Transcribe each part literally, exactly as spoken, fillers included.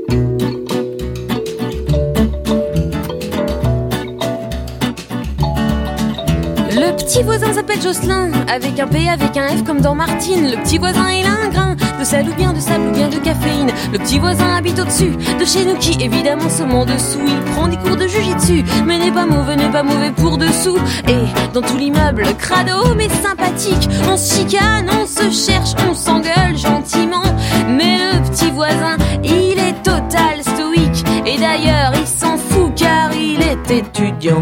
Le petit voisin s'appelle Jocelyn, avec un P, avec un F comme dans Martine. Le petit voisin il a un grain de sel ou bien de sable ou bien de caféine. Le petit voisin habite au-dessus de chez nous qui évidemment sommes en dessous. Il prend des cours de jujitsu, mais n'est pas mauvais, n'est pas mauvais pour dessous. Et dans tout l'immeuble, crado mais sympathique, on se chicane, on se cherche, on s'engueule gentiment. Mais le petit voisin, il est total stoïque. Et d'ailleurs il s'en fout car il est étudiant.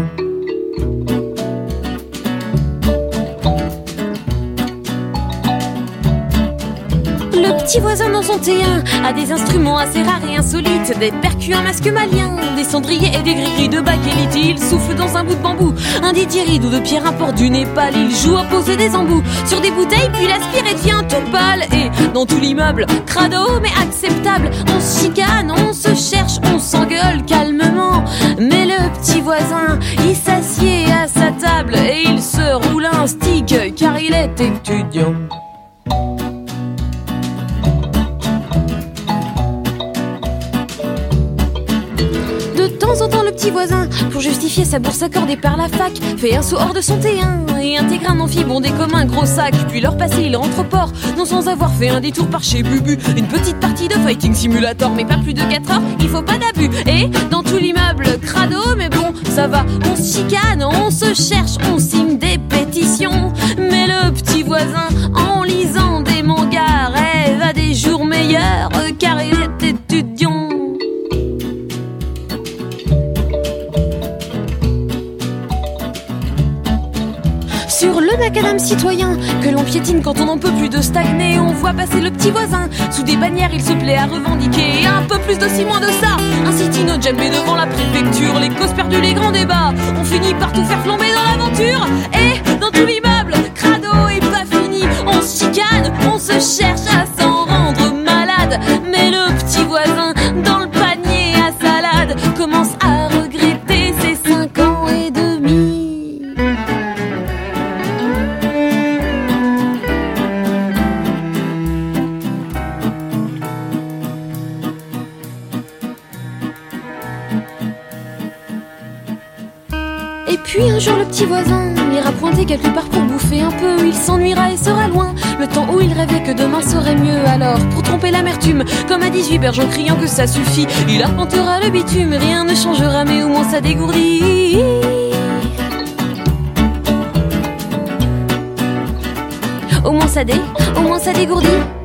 Le petit voisin dans son T un a des instruments assez rares et insolites, des percus, un masque malien, des cendriers et des gris-gris de bakélite. Il souffle dans un bout de bambou, un didgeridoo ou de pierre import du Népal. Il joue à poser des embouts sur des bouteilles puis l'aspire et devient tout pâle. Et dans tout l'immeuble, crado mais acceptable, on se chicane, on se cherche, on s'engueule calmement. Mais le petit voisin, il s'assied à sa table et il se roule un stick car il est étudiant. De temps en temps, le petit voisin, pour justifier sa bourse accordée par la fac, fait un saut hors de son T un et intègre un amphi bondé comme un gros sac. Puis l'heure passée, il rentre au port, non sans avoir fait un détour par chez Bubu. Une petite partie de fighting simulator, mais pas plus de quatre heures, il faut pas d'abus. Et dans tout l'immeuble, crado, mais bon, ça va, on se chicane, on se cherche, on signe des pétitions. Mais le petit voisin, en lisant des mangas, rêve à des jours meilleurs, car il est étudiant. Sur le macadam citoyen que l'on piétine quand on n'en peut plus de stagner, on voit passer le petit voisin. Sous des bannières, il se plaît à revendiquer un peu plus de ci, moins de ça. Un sit-in au djembé devant la préfecture, les causes perdues, les grands débats. On finit par tout faire flamber dans l'aventure. Et dans tout l'immeuble, crado et pas fini, on se chicane, on se cherche à s'en rendre malade. Mais le petit voisin, dans le panier à salade, commence à regretter ses cinq ans et demi. Et puis un jour le petit voisin ira pointer quelque part pour bouffer un peu. Il s'ennuiera et sera loin, le temps où il rêvait que demain serait mieux. Alors pour tromper l'amertume, comme à dix-huit berges en criant que ça suffit, il arpentera le bitume, rien ne changera mais au moins ça dégourdit. Au moins ça dé, au moins ça dégourdit.